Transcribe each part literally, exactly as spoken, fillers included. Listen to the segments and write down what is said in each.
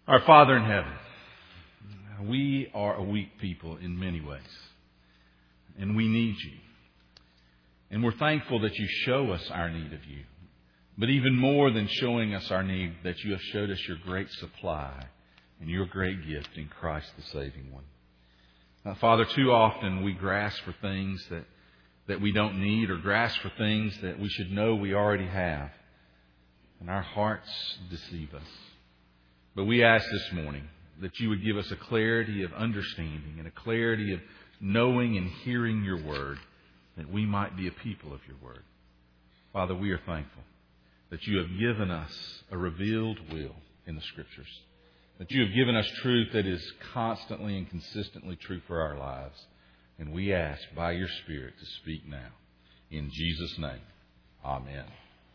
Our Father in heaven, we are a weak people in many ways, and we need you. And we're thankful that you show us our need of you. But even more than showing us our need, that you have showed us your great supply and your great gift in Christ the saving one. Now, Father, too often we grasp for things that, that we don't need, or grasp for things that we should know we already have. And our hearts deceive us. But we ask this morning that you would give us a clarity of understanding and a clarity of knowing and hearing your word, that we might be a people of your word. Father, we are thankful that you have given us a revealed will in the Scriptures, that you have given us truth that is constantly and consistently true for our lives. And we ask by your Spirit to speak now. In Jesus' name, amen.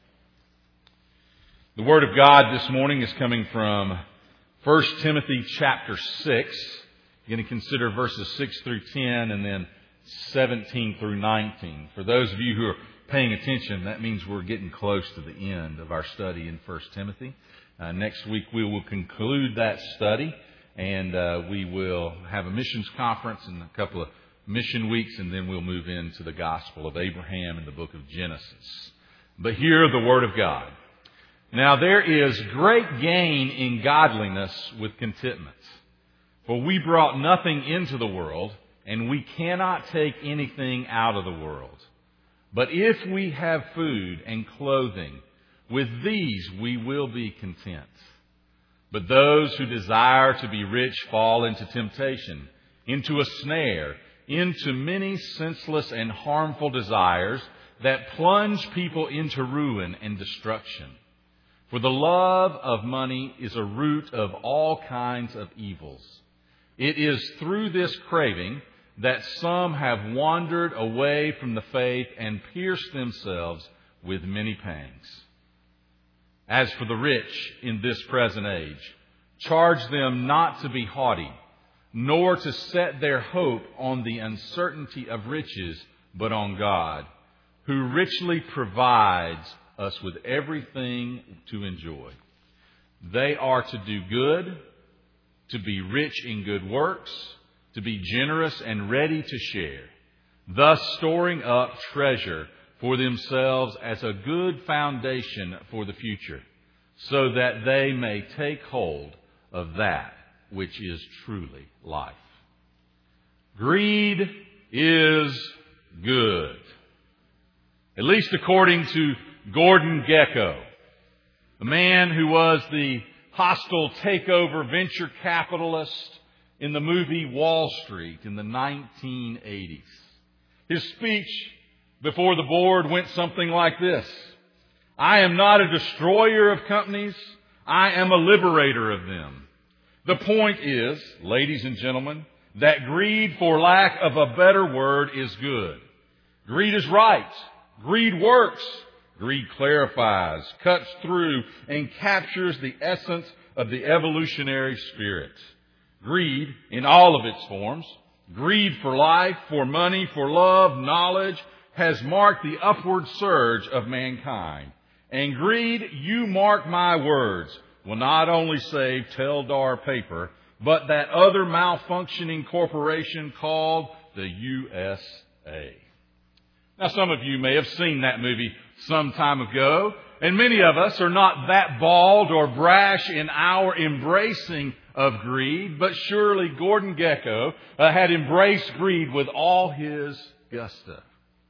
The Word of God this morning is coming from First Timothy chapter six. You're going to consider verses six through ten and then seventeen through nineteen. For those of you who are paying attention, that means we're getting close to the end of our study in First Timothy. Uh, next week we will conclude that study, and uh, we will have a missions conference and a couple of mission weeks, and then we'll move into the Gospel of Abraham and the book of Genesis. But hear the Word of God. Now there is great gain in godliness with contentment. For we brought nothing into the world, and we cannot take anything out of the world. But if we have food and clothing, with these we will be content. But those who desire to be rich fall into temptation, into a snare, into many senseless and harmful desires that plunge people into ruin and destruction. For the love of money is a root of all kinds of evils. It is through this craving that some have wandered away from the faith and pierced themselves with many pangs. As for the rich in this present age, charge them not to be haughty, nor to set their hope on the uncertainty of riches, but on God, who richly provides us with everything to enjoy. They are to do good, to be rich in good works, to be generous and ready to share, thus storing up treasure for themselves as a good foundation for the future, so that they may take hold of that which is truly life. Greed is good, at least according to Gordon Gekko, a man who was the hostile takeover venture capitalist in the movie Wall Street in the nineteen eighties. His speech before the board went something like this: I am not a destroyer of companies. I am a liberator of them. The point is, ladies and gentlemen, that greed, for lack of a better word, is good. Greed is right. Greed works. Greed clarifies, cuts through, and captures the essence of the evolutionary spirit. Greed, in all of its forms, greed for life, for money, for love, knowledge, has marked the upward surge of mankind. And greed, you mark my words, will not only save Teldar Paper, but that other malfunctioning corporation called the U S A. Now, some of you may have seen that movie some time ago, and many of us are not that bald or brash in our embracing of greed, but surely Gordon Gekko uh, had embraced greed with all his gusto.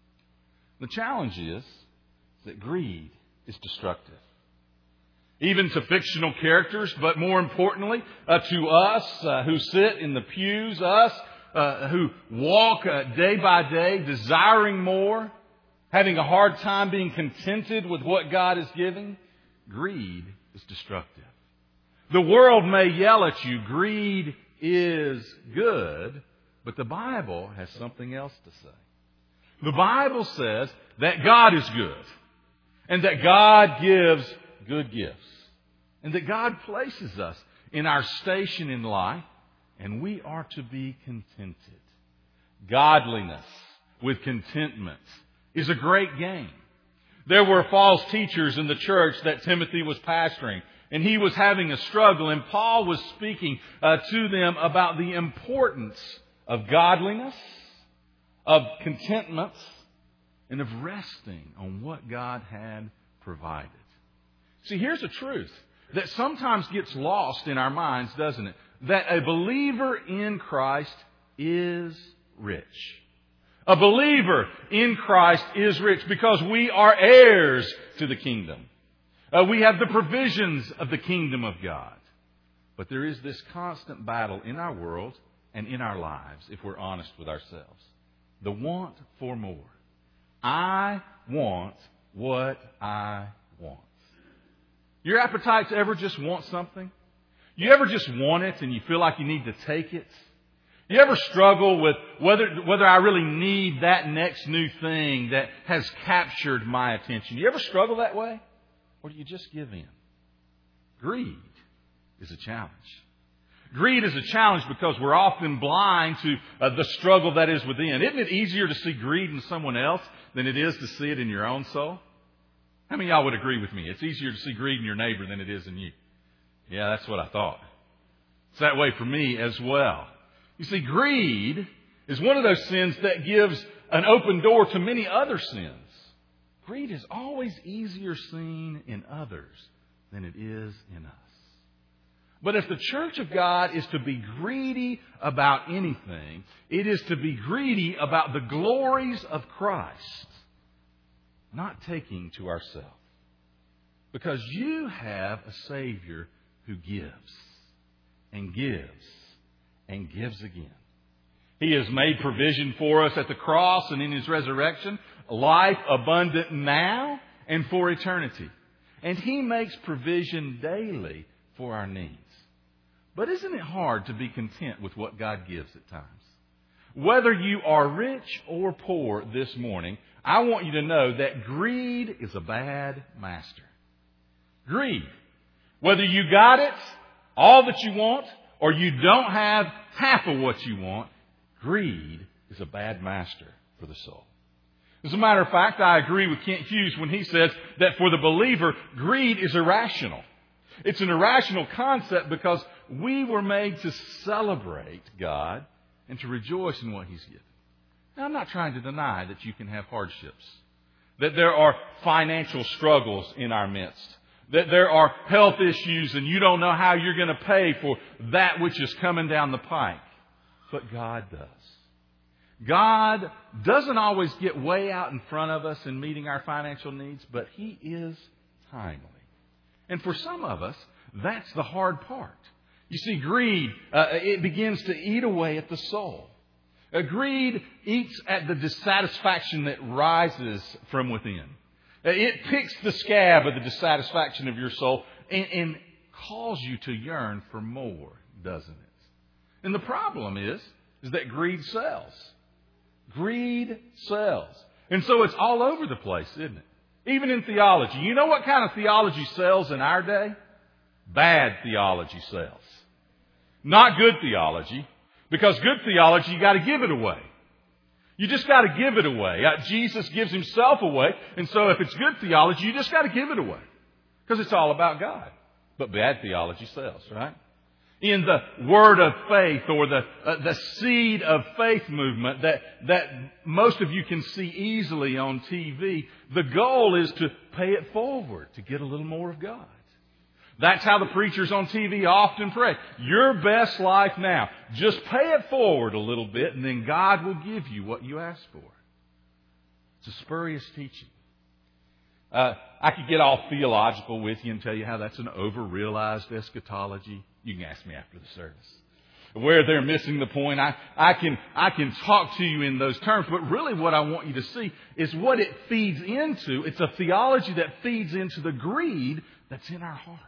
The challenge is that greed is destructive. Even to fictional characters, but more importantly, uh, to us uh, who sit in the pews, us uh, who walk uh, day by day desiring more, having a hard time being contented with what God is giving, greed is destructive. The world may yell at you, greed is good, but the Bible has something else to say. The Bible says that God is good, and that God gives good gifts, and that God places us in our station in life, and we are to be contented. Godliness with contentment is a great gain. There were false teachers in the church that Timothy was pastoring, And he was having a struggle, and Paul was speaking uh, to them about the importance of godliness, of contentment, and of resting on what God had provided. See, here's a truth that sometimes gets lost in our minds, doesn't it? That a believer in Christ is rich. A believer in Christ is rich because we are heirs to the kingdom. Uh, we have the provisions of the kingdom of God. But there is this constant battle in our world and in our lives, if we're honest with ourselves. The want for more. I want what I want. Your appetites ever just want something? You ever just want it and you feel like you need to take it? You ever struggle with whether whether I really need that next new thing that has captured my attention? You ever struggle that way? Or do you just give in? Greed is a challenge. Greed is a challenge because we're often blind to uh, the struggle that is within. Isn't it easier to see greed in someone else than it is to see it in your own soul? How many of y'all would agree with me? It's easier to see greed in your neighbor than it is in you. Yeah, that's what I thought. It's that way for me as well. You see, greed is one of those sins that gives an open door to many other sins. Greed is always easier seen in others than it is in us. But if the church of God is to be greedy about anything, it is to be greedy about the glories of Christ, not taking to ourselves. Because you have a Savior who gives and gives and gives again. He has made provision for us at the cross and in His resurrection, life abundant now and for eternity. And He makes provision daily for our needs. But isn't it hard to be content with what God gives at times? Whether you are rich or poor this morning, I want you to know that greed is a bad master. Greed. Whether you got it, all that you want, or you don't have half of what you want, greed is a bad master for the soul. As a matter of fact, I agree with Kent Hughes when he says that for the believer, greed is irrational. It's an irrational concept because we were made to celebrate God and to rejoice in what He's given. Now, I'm not trying to deny that you can have hardships, that there are financial struggles in our midst, that there are health issues and you don't know how you're going to pay for that which is coming down the pike. But God does. God doesn't always get way out in front of us in meeting our financial needs, but He is timely. And for some of us, that's the hard part. You see, greed, uh, it begins to eat away at the soul. Uh, greed eats at the dissatisfaction that rises from within. Uh, it picks the scab of the dissatisfaction of your soul and, and calls you to yearn for more, doesn't it? And the problem is, is that greed sells. Greed sells. And so it's all over the place, isn't it? Even in theology. You know what kind of theology sells in our day? Bad theology sells. Not good theology. Because good theology, you got to give it away. You just got to give it away. Uh, Jesus gives Himself away. And so if it's good theology, you just got to give it away. Because it's all about God. But bad theology sells, right? In the Word of Faith or the uh, the Seed of Faith movement that, that most of you can see easily on T V, the goal is to pay it forward, to get a little more of God. That's how the preachers on T V often pray. Your best life now. Just pay it forward a little bit and then God will give you what you ask for. It's a spurious teaching. Uh, I could get all theological with you and tell you how that's an over-realized eschatology. You can ask me after the service. Where they're missing the point, I, I can I can talk to you in those terms. But really what I want you to see is what it feeds into. It's a theology that feeds into the greed that's in our hearts.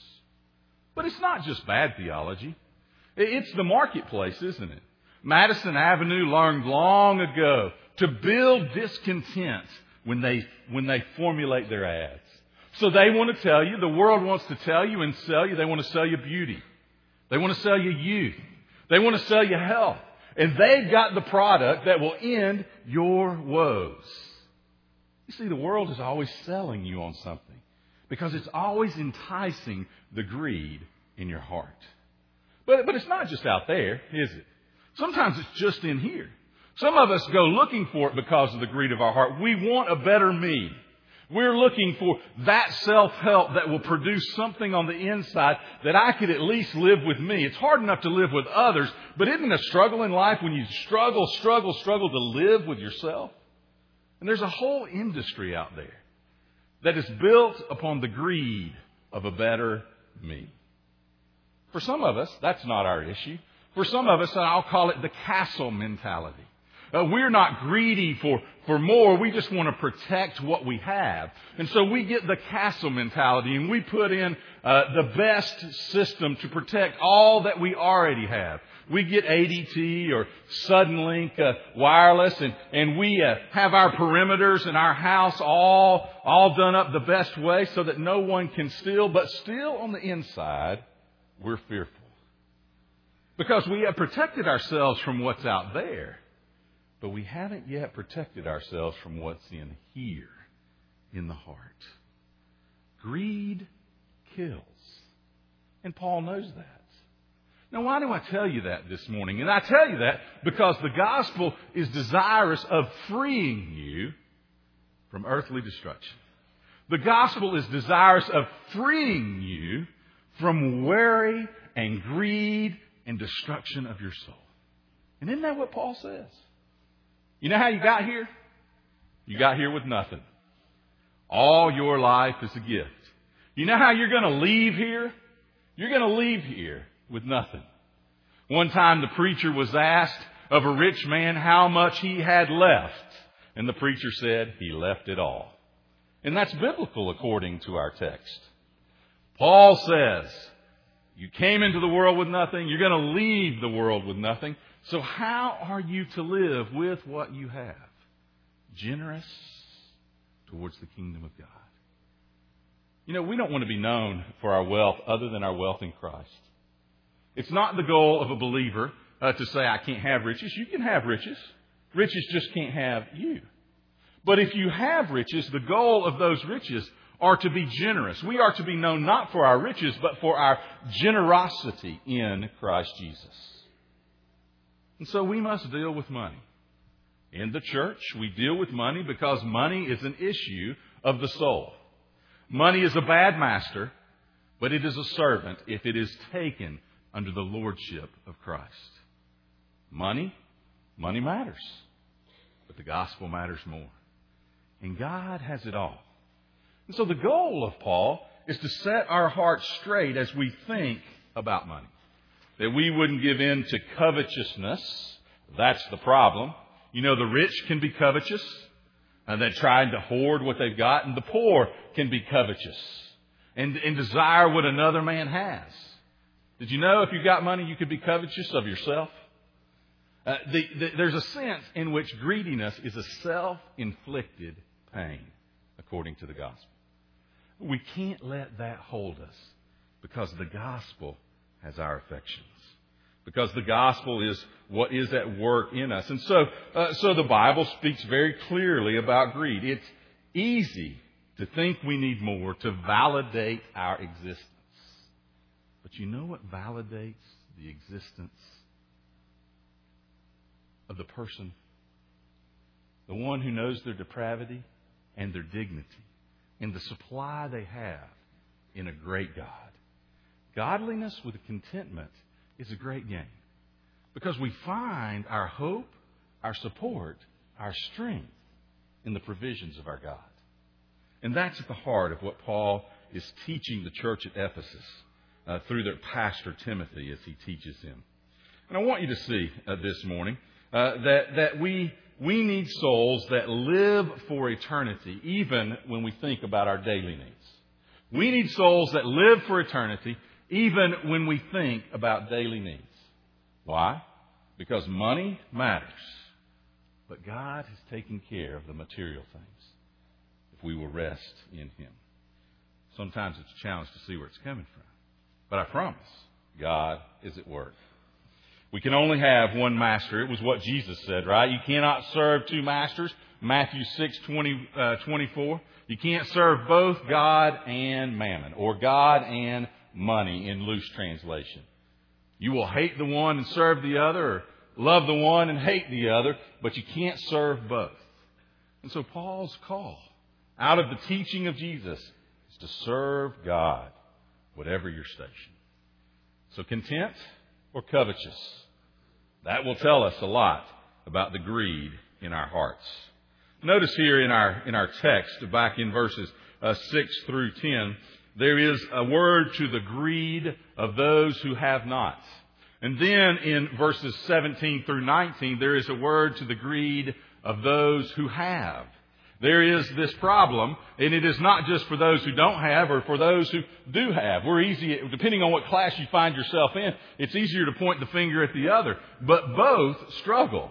But it's not just bad theology. It's the marketplace, isn't it? Madison Avenue learned long ago to build discontent when they when they formulate their ads. So they want to tell you, the world wants to tell you and sell you, they want to sell you beauty. They want to sell you youth. They want to sell you health. And they've got the product that will end your woes. You see, the world is always selling you on something because it's always enticing the greed in your heart. But, but it's not just out there, is it? Sometimes it's just in here. Some of us go looking for it because of the greed of our heart. We want a better me. We're looking for that self-help that will produce something on the inside that I could at least live with me. It's hard enough to live with others, but isn't it a struggle in life when you struggle, struggle, struggle to live with yourself? And there's a whole industry out there that is built upon the greed of a better me. For some of us, that's not our issue. For some of us, I'll call it the castle mentality. Uh, we're not greedy for, for more. We just want to protect what we have. And so we get the castle mentality and we put in uh, the best system to protect all that we already have. We get A D T or Suddenlink uh, wireless and, and we uh, have our perimeters in our house all, all done up the best way so that no one can steal. But still on the inside, we're fearful. Because we have protected ourselves from what's out there. But we haven't yet protected ourselves from what's in here, in the heart. Greed kills. And Paul knows that. Now, why do I tell you that this morning? And I tell you that because the gospel is desirous of freeing you from earthly destruction. The gospel is desirous of freeing you from worry and greed and destruction of your soul. And isn't that what Paul says? You know how you got here? You got here with nothing. All your life is a gift. You know how you're going to leave here? You're going to leave here with nothing. One time the preacher was asked of a rich man how much he had left. And the preacher said he left it all. And that's biblical according to our text. Paul says, you came into the world with nothing. You're going to leave the world with nothing. So how are you to live with what you have? Generous towards the kingdom of God. You know, we don't want to be known for our wealth other than our wealth in Christ. It's not the goal of a believer uh, to say, I can't have riches. You can have riches. Riches just can't have you. But if you have riches, the goal of those riches are to be generous. We are to be known not for our riches, but for our generosity in Christ Jesus. And so we must deal with money. In the church, we deal with money because money is an issue of the soul. Money is a bad master, but it is a servant if it is taken under the lordship of Christ. Money, money matters, but the gospel matters more. And God has it all. And so the goal of Paul is to set our hearts straight as we think about money. That we wouldn't give in to covetousness. That's the problem. You know, the rich can be covetous, and they're trying to hoard what they've got, and the poor can be covetous and, and desire what another man has. Did you know if you got money, you could be covetous of yourself? Uh, the, the, there's a sense in which greediness is a self-inflicted pain, according to the gospel. We can't let that hold us because the gospel has our affections. Because the gospel is what is at work in us. And so, uh, so the Bible speaks very clearly about greed. It's easy to think we need more to validate our existence. But you know what validates the existence of the person? The one who knows their depravity and their dignity and the supply they have in a great God. Godliness with contentment is a great gain because we find our hope, our support, our strength in the provisions of our God. And that's at the heart of what Paul is teaching the church at Ephesus uh, through their pastor Timothy as he teaches him. And I want you to see uh, this morning uh, that, that we, we need souls that live for eternity even when we think about our daily needs. We need souls that live for eternity even when we think about daily needs. Why? Because money matters. But God has taken care of the material things if we will rest in Him. Sometimes it's a challenge to see where it's coming from. But I promise, God is at work. We can only have one master. It was what Jesus said, right? You cannot serve two masters. Matthew six, twenty, uh, twenty-four. You can't serve both God and mammon, or God and money in loose translation. You will hate the one and serve the other, or love the one and hate the other, but you can't serve both. And so Paul's call out of the teaching of Jesus is to serve God, whatever your station. So content or covetous? That will tell us a lot about the greed in our hearts. Notice here in our in our text, back in verses uh, six through ten, there is a word to the greed of those who have not. And then in verses seventeen through nineteen, there is a word to the greed of those who have. There is this problem, and it is not just for those who don't have or for those who do have. We're easy, depending on what class you find yourself in, it's easier to point the finger at the other. But both struggle.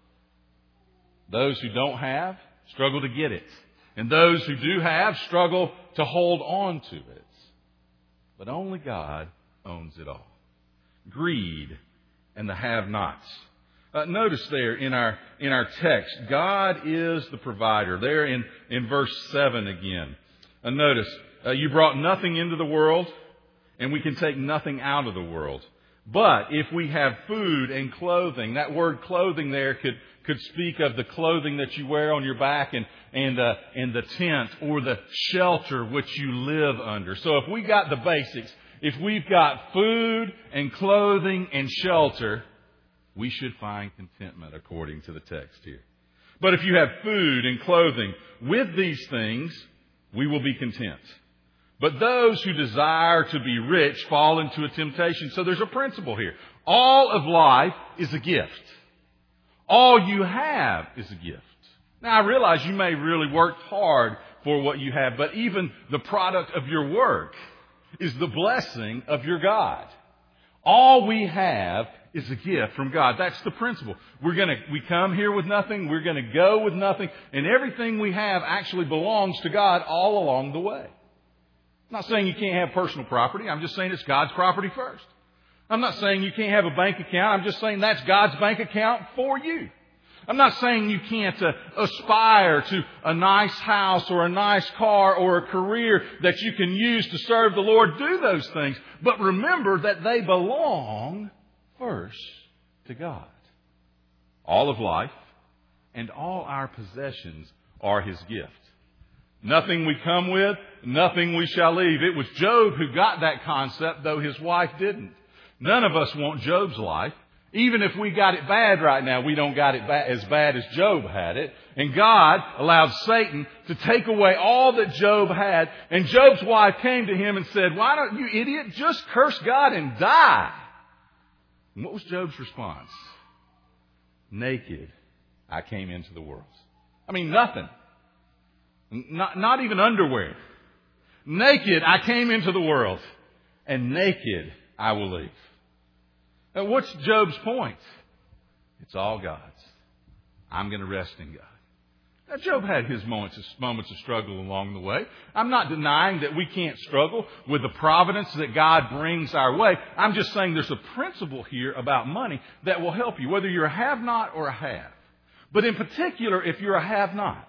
Those who don't have struggle to get it. And those who do have struggle to hold on to it. But only God owns it all. Greed and the have-nots. Uh, notice there in our in our text, God is the provider. There in, in verse seven again. Uh, notice, uh, you brought nothing into the world, and we can take nothing out of the world. But if we have food and clothing, that word clothing there could, could speak of the clothing that you wear on your back and, and, uh, and the tent or the shelter which you live under. So if we got the basics, if we've got food and clothing and shelter, we should find contentment according to the text here. But if you have food and clothing with these things, we will be content. But those who desire to be rich fall into a temptation. So there's a principle here. All of life is a gift. All you have is a gift. Now, I realize you may really work hard for what you have, but even the product of your work is the blessing of your God. All we have is a gift from God. That's the principle. We're going to, we come here with nothing. We're going to go with nothing. And everything we have actually belongs to God all along the way. I'm not saying you can't have personal property. I'm just saying it's God's property first. I'm not saying you can't have a bank account. I'm just saying that's God's bank account for you. I'm not saying you can't uh, aspire to a nice house or a nice car or a career that you can use to serve the Lord. Do those things. But remember that they belong first to God. All of life and all our possessions are His gift. Nothing we come with, nothing we shall leave. It was Job who got that concept, though his wife didn't. None of us want Job's life. Even if we got it bad right now, we don't got it ba- as bad as Job had it. And God allowed Satan to take away all that Job had. And Job's wife came to him and said, "Why don't you, idiot, just curse God and die?" And what was Job's response? "Naked I came into the world." I mean, nothing. Not, not even underwear. "Naked I came into the world, and naked I will leave." Now, what's Job's point? It's all God's. I'm going to rest in God. Now, Job had his moments of, moments of struggle along the way. I'm not denying that we can't struggle with the providence that God brings our way. I'm just saying there's a principle here about money that will help you, whether you're a have-not or a have. But in particular, if you're a have-not,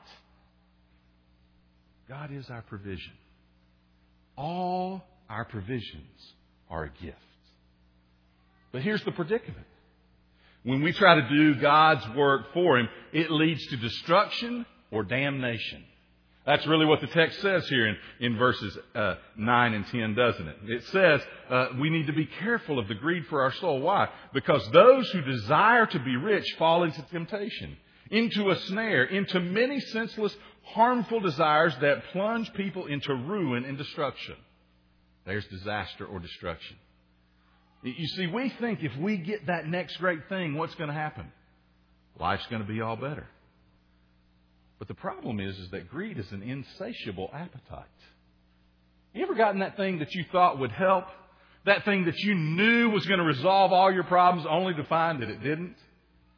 God is our provision. All our provisions are a gift. But here's the predicament. When we try to do God's work for Him, it leads to destruction or damnation. That's really what the text says here in, in verses uh, nine and ten, doesn't it? It says uh, we need to be careful of the greed for our soul. Why? Because those who desire to be rich fall into temptation, into a snare, into many senseless, harmful desires that plunge people into ruin and destruction. There's disaster or destruction. You see, we think if we get that next great thing, what's going to happen? Life's going to be all better. But the problem is, is that greed is an insatiable appetite. You ever gotten that thing that you thought would help? That thing that you knew was going to resolve all your problems only to find that it didn't?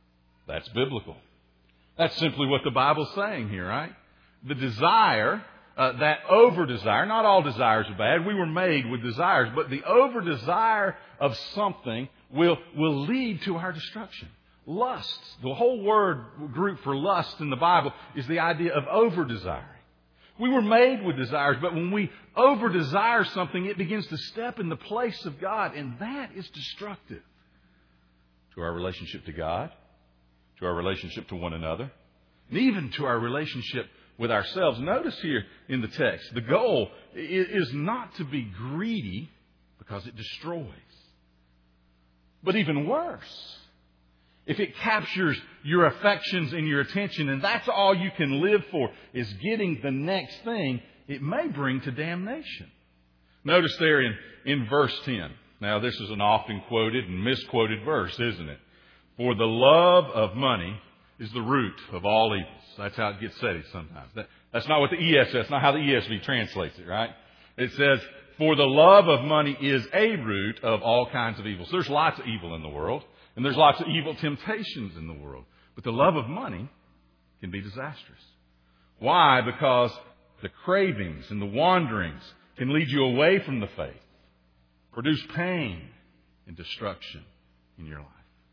That's biblical. That's simply what the Bible's saying here, right? The desire uh, that over-desire, not all desires are bad, we were made with desires, but the over-desire of something will, will lead to our destruction. Lust, the whole word group for lust in the Bible is the idea of over-desiring. We were made with desires, but when we over-desire something, it begins to step in the place of God, and that is destructive to our relationship to God, to our relationship to one another, and even to our relationship with ourselves. Notice here in the text, the goal is not to be greedy because it destroys. But even worse, if it captures your affections and your attention, and that's all you can live for, is getting the next thing, it may bring to damnation. Notice there in, in verse ten. Now, this is an often quoted and misquoted verse, isn't it? For the love of money is the root of all evils. That's how it gets said sometimes. That, that's not what the E S V, that's not how the E S V translates it, right? It says, for the love of money is a root of all kinds of evils. There's lots of evil in the world, and there's lots of evil temptations in the world. But the love of money can be disastrous. Why? Because the cravings and the wanderings can lead you away from the faith, produce pain and destruction in your life.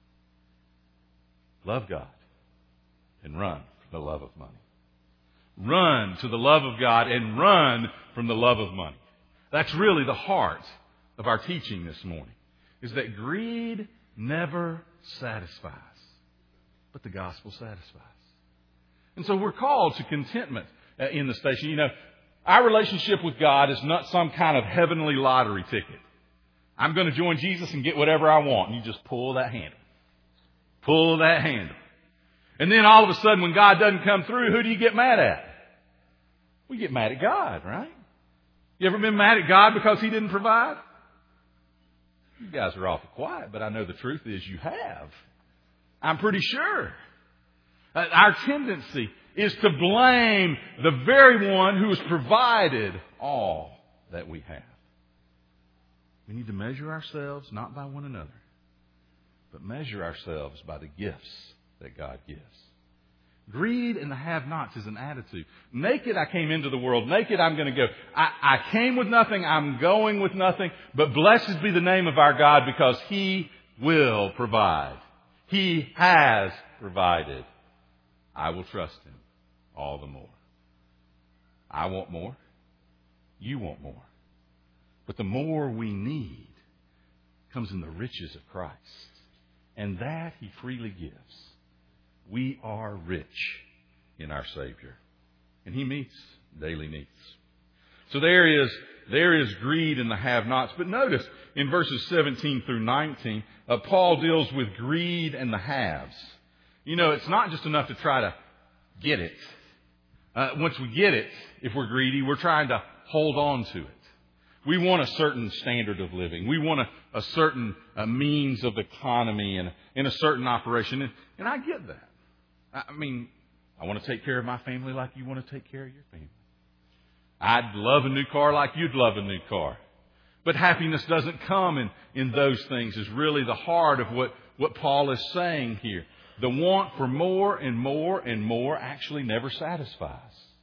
Love God and run from the love of money. Run to the love of God and run from the love of money. That's really the heart of our teaching this morning, is that greed never satisfies, but the gospel satisfies. And so we're called to contentment in the station. You know, our relationship with God is not some kind of heavenly lottery ticket. I'm going to join Jesus and get whatever I want. And you just pull that handle. Pull that handle. And then all of a sudden when God doesn't come through, who do you get mad at? We get mad at God, right? You ever been mad at God because He didn't provide? You guys are awful quiet, but I know the truth is you have. I'm pretty sure. Uh, our tendency is to blame the very one who has provided all that we have. We need to measure ourselves not by one another, but measure ourselves by the gifts that God gives. Greed and the have-nots is an attitude. Naked I came into the world. Naked I'm going to go. I, I came with nothing. I'm going with nothing. But blessed be the name of our God, because He will provide. He has provided. I will trust Him all the more. I want more. You want more. But the more we need comes in the riches of Christ. And that He freely gives. We are rich in our Savior. And He meets daily needs. So there is, there is greed in the have-nots. But notice in verses seventeen through nineteen, uh, Paul deals with greed and the haves. You know, it's not just enough to try to get it. Uh, once we get it, if we're greedy, we're trying to hold on to it. We want a certain standard of living. We want a, a certain uh, means of economy and, and a certain operation. And, and I get that. I mean, I want to take care of my family like you want to take care of your family. I'd love a new car like you'd love a new car. But happiness doesn't come in, in those things, is really the heart of what, what Paul is saying here. The want for more and more and more actually never satisfies.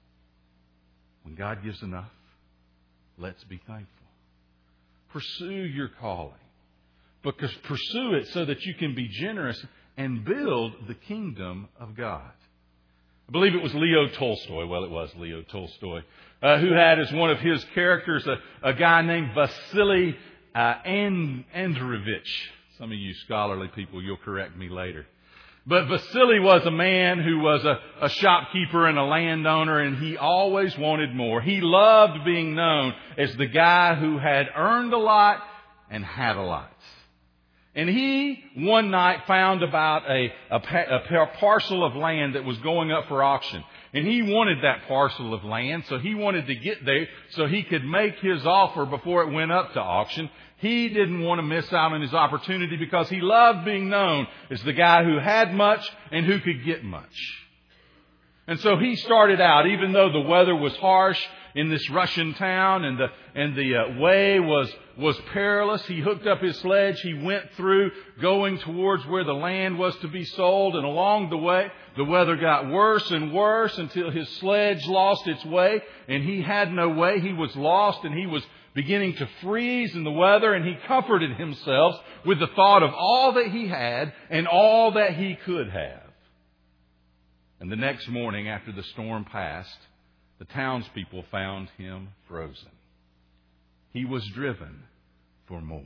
When God gives enough, let's be thankful. Pursue your calling. Because pursue it so that you can be generous and build the kingdom of God. I believe it was Leo Tolstoy. Well, it was Leo Tolstoy, uh, who had as one of his characters a, a guy named Vasily uh, Andreevich. Some of you scholarly people, you'll correct me later. But Vasily was a man who was a, a shopkeeper and a landowner, and he always wanted more. He loved being known as the guy who had earned a lot and had a lot. And he, one night, found about a, a, a parcel of land that was going up for auction. And he wanted that parcel of land, so he wanted to get there so he could make his offer before it went up to auction. He didn't want to miss out on his opportunity because he loved being known as the guy who had much and who could get much. And so he started out, even though the weather was harsh in this Russian town, and the and the uh, way was was perilous. He hooked up his sledge. He went through, going towards where the land was to be sold. And along the way, the weather got worse and worse until his sledge lost its way, and he had no way. He was lost, and he was beginning to freeze in the weather, and he comforted himself with the thought of all that he had and all that he could have. And the next morning, after the storm passed, the townspeople found him frozen. He was driven for more.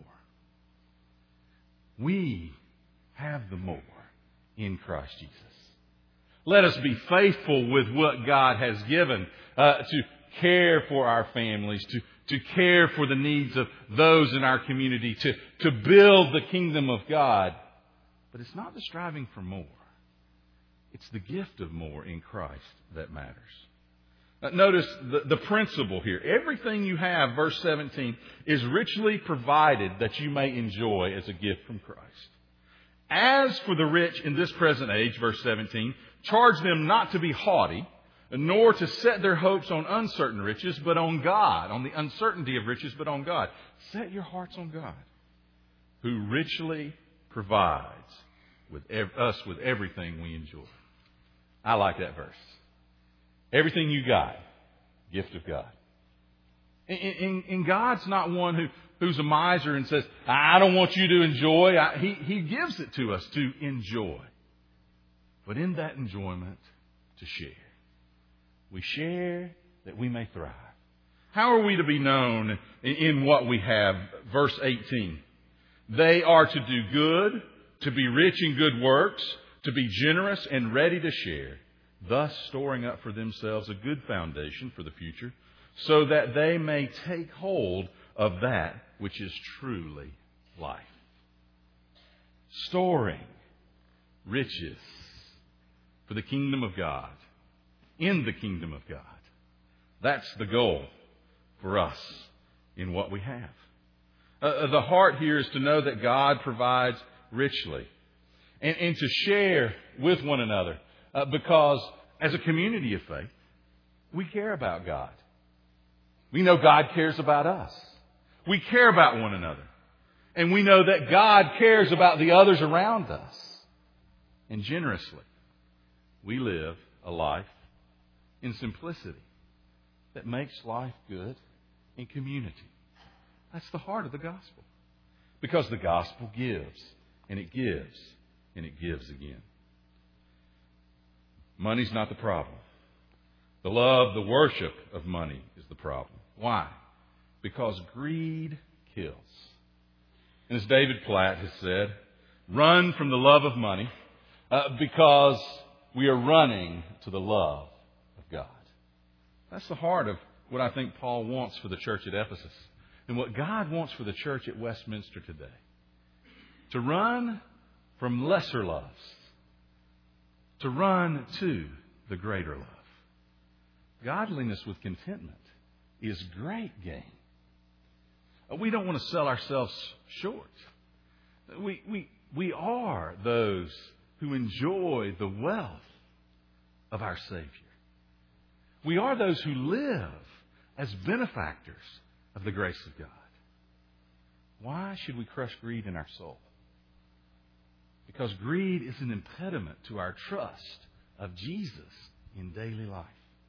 We have the more in Christ Jesus. Let us be faithful with what God has given uh, to care for our families, to to care for the needs of those in our community, to, to build the kingdom of God. But it's not the striving for more. It's the gift of more in Christ that matters. Uh, notice the, the principle here. Everything you have, verse seventeen, is richly provided that you may enjoy as a gift from Christ. As for the rich in this present age, verse seventeen, charge them not to be haughty, nor to set their hopes on uncertain riches, but on God, on the uncertainty of riches, but on God. Set your hearts on God, who richly provides with ev- us with everything we enjoy. I like that verse. Everything you got, gift of God. And, and, and God's not one who, who's a miser and says, I don't want you to enjoy. I, he, he gives it to us to enjoy. But in that enjoyment, to share. We share that we may thrive. How are we to be known in what we have? Verse eighteen. They are to do good, to be rich in good works, to be generous and ready to share, thus storing up for themselves a good foundation for the future, so that they may take hold of that which is truly life. Storing riches for the kingdom of God. In the kingdom of God. That's the goal for us in what we have. Uh, the heart here is to know that God provides richly and, and to share with one another uh, because as a community of faith, we care about God. We know God cares about us. We care about one another. And we know that God cares about the others around us. And generously, we live a life in simplicity that makes life good in community. That's the heart of the gospel. Because the gospel gives, and it gives, and it gives again. Money's not the problem. The love, the worship of money is the problem. Why? Because greed kills. And as David Platt has said, run from the love of money uh, because we are running to the love of God. That's the heart of what I think Paul wants for the church at Ephesus and what God wants for the church at Westminster today. To run from lesser loves, to run to the greater love. Godliness with contentment is great gain. We don't want to sell ourselves short. We, we, we are those who enjoy the wealth of our Savior. We are those who live as benefactors of the grace of God. Why should we crush greed in our soul? Because greed is an impediment to our trust of Jesus in daily life.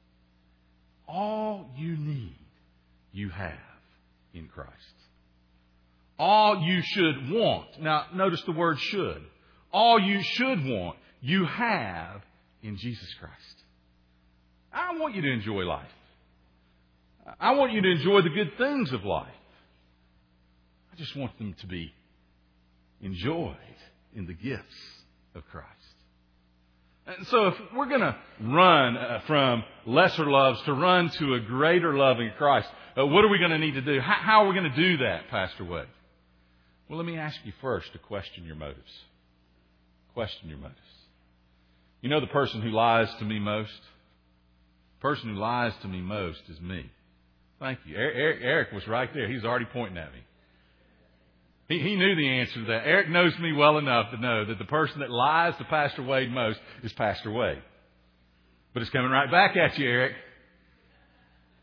All you need, you have in Christ. All you should want. Now, notice the word should. All you should want, you have in Jesus Christ. I want you to enjoy life. I want you to enjoy the good things of life. I just want them to be enjoyed in the gifts of Christ. And so if we're going to run uh, from lesser loves to run to a greater love in Christ, uh, what are we going to need to do? How, how are we going to do that, Pastor Wade? Well, let me ask you first to question your motives. Question your motives. You know the person who lies to me most? The person who lies to me most is me. Thank you. Eric, Eric was right there. He's already pointing at me. He, he knew the answer to that. Eric knows me well enough to know that the person that lies to Pastor Wade most is Pastor Wade. But it's coming right back at you, Eric.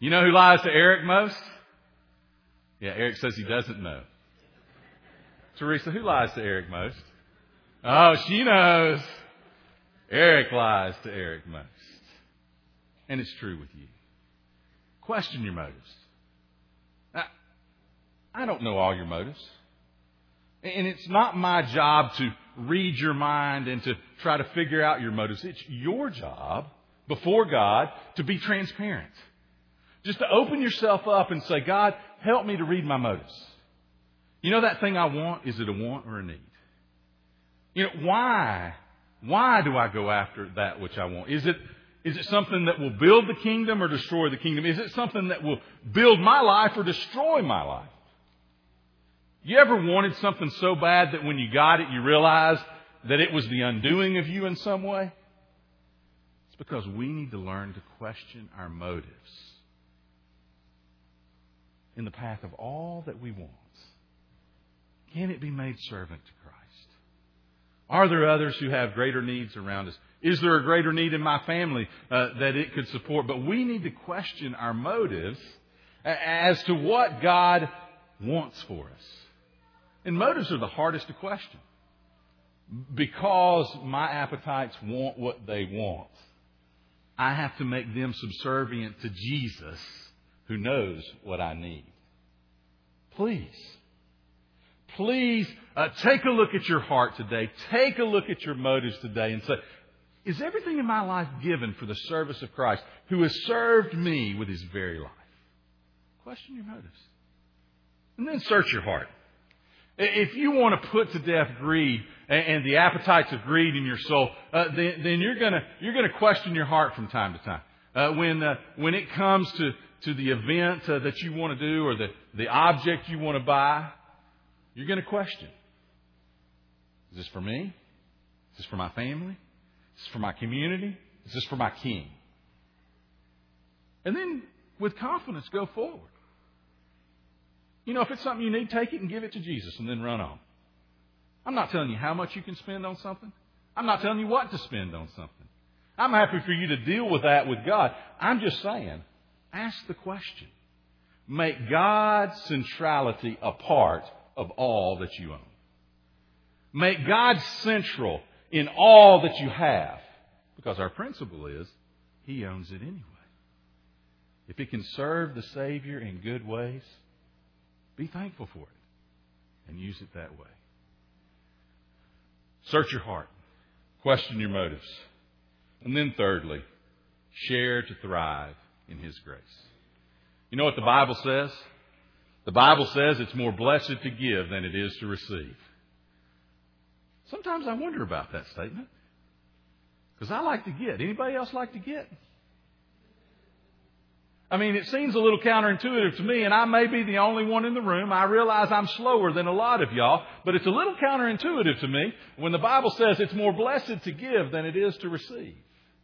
You know who lies to Eric most? Yeah, Eric says he doesn't know. Teresa, who lies to Eric most? Oh, she knows. Eric lies to Eric most. And it's true with you. Question your motives. Now, I don't know all your motives. And it's not my job to read your mind and to try to figure out your motives. It's your job before God to be transparent. Just to open yourself up and say, God, help me to read my motives. You know that thing I want, is it a want or a need? You know, why? Why do I go after that which I want? Is it, is it something that will build the kingdom or destroy the kingdom? Is it something that will build my life or destroy my life? You ever wanted something so bad that when you got it, you realized that it was the undoing of you in some way? It's because we need to learn to question our motives in the path of all that we want. Can it be made servant to Christ? Are there others who have greater needs around us? Is there a greater need in my family uh, that it could support? But we need to question our motives as to what God wants for us. And motives are the hardest to question. Because my appetites want what they want, I have to make them subservient to Jesus, who knows what I need. Please, please uh, take a look at your heart today. Take a look at your motives today and say, is everything in my life given for the service of Christ, who has served me with His very life? Question your motives. And then search your heart. If you want to put to death greed and the appetites of greed in your soul, uh, then, then you're going to you're going to question your heart from time to time. Uh, when uh, when it comes to to the event uh, that you want to do or the the object you want to buy, you're going to question: is this for me? Is this for my family? Is this for my community? Is this for my King? And then, with confidence, go forward. You know, if it's something you need, take it and give it to Jesus and then run on. I'm not telling you how much you can spend on something. I'm not telling you what to spend on something. I'm happy for you to deal with that with God. I'm just saying, ask the question. Make God's centrality a part of all that you own. Make God central in all that you have. Because our principle is, He owns it anyway. If it can serve the Savior in good ways, be thankful for it and use it that way. Search your heart. Question your motives. And then thirdly, share to thrive in His grace. You know what the Bible says? The Bible says it's more blessed to give than it is to receive. Sometimes I wonder about that statement. Because I like to get. Anybody else like to get? I mean, it seems a little counterintuitive to me, and I may be the only one in the room. I realize I'm slower than a lot of y'all, but it's a little counterintuitive to me when the Bible says it's more blessed to give than it is to receive.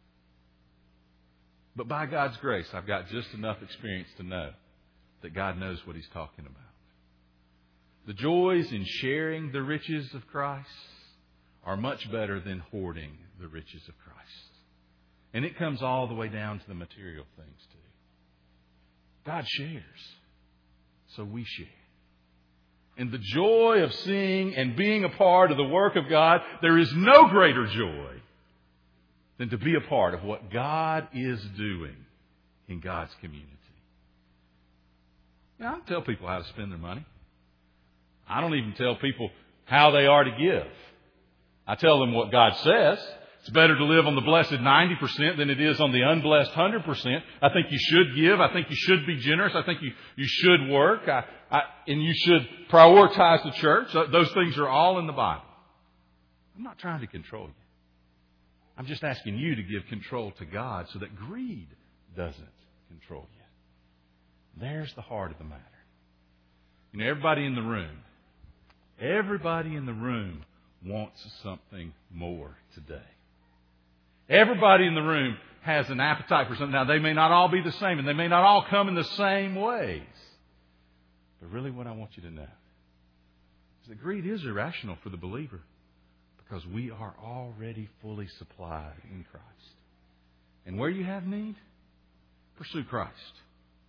But by God's grace, I've got just enough experience to know that God knows what He's talking about. The joys in sharing the riches of Christ are much better than hoarding the riches of Christ. And it comes all the way down to the material things too. God shares, so we share. And the joy of seeing and being a part of the work of God, there is no greater joy than to be a part of what God is doing in God's community. Now, I don't tell people how to spend their money. I don't even tell people how they are to give. I tell them what God says. It's better to live on the blessed ninety percent than it is on the unblessed one hundred percent. I think you should give. I think you should be generous. I think you, you should work. I, I, and you should prioritize the church. Those things are all in the Bible. I'm not trying to control you. I'm just asking you to give control to God so that greed doesn't control you. There's the heart of the matter. You know, everybody in the room, everybody in the room wants something more today. Everybody in the room has an appetite for something. Now, they may not all be the same, and they may not all come in the same ways. But really what I want you to know is that greed is irrational for the believer because we are already fully supplied in Christ. And where you have need, pursue Christ.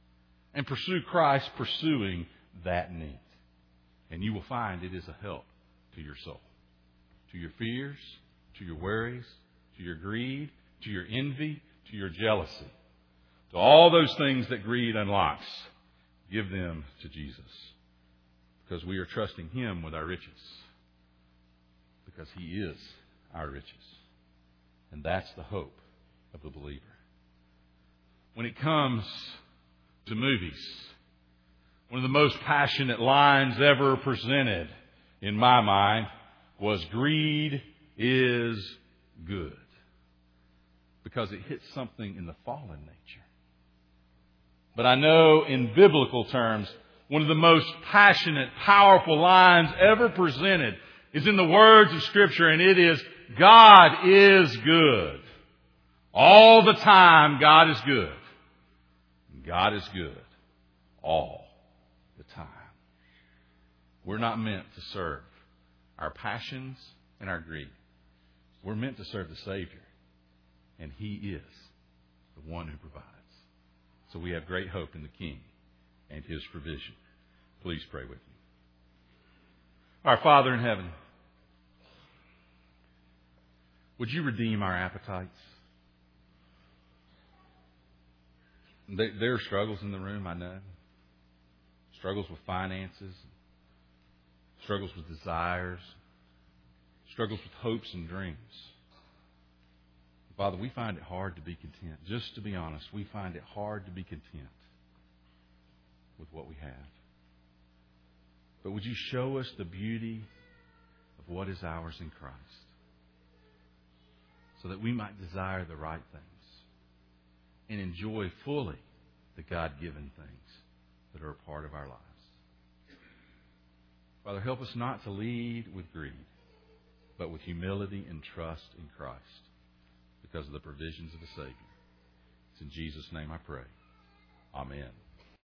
and pursue Christ pursuing that need. And you will find it is a help to your soul, to your fears, to your worries, to your greed, to your envy, to your jealousy, to all those things that greed unlocks. Give them to Jesus, because we are trusting Him with our riches, because He is our riches. And that's the hope of the believer. When it comes to movies, one of the most passionate lines ever presented in my mind was, "Greed is good," because it hits something in the fallen nature. But I know in biblical terms, one of the most passionate, powerful lines ever presented is in the words of Scripture, and it is, God is good. All the time, God is good. God is good all the time. We're not meant to serve our passions and our greed. We're meant to serve the Savior, and He is the one who provides. So we have great hope in the King and His provision. Please pray with me. Our Father in heaven, would you redeem our appetites? There are struggles in the room, I know. Struggles with finances, struggles with desires, struggles with hopes and dreams. Father, we find it hard to be content. Just to be honest, we find it hard to be content with what we have. But would you show us the beauty of what is ours in Christ, so that we might desire the right things and enjoy fully the God-given things that are a part of our lives. Father, help us not to lead with greed, but with humility and trust in Christ, because of the provisions of the Savior. It's in Jesus' name I pray. Amen.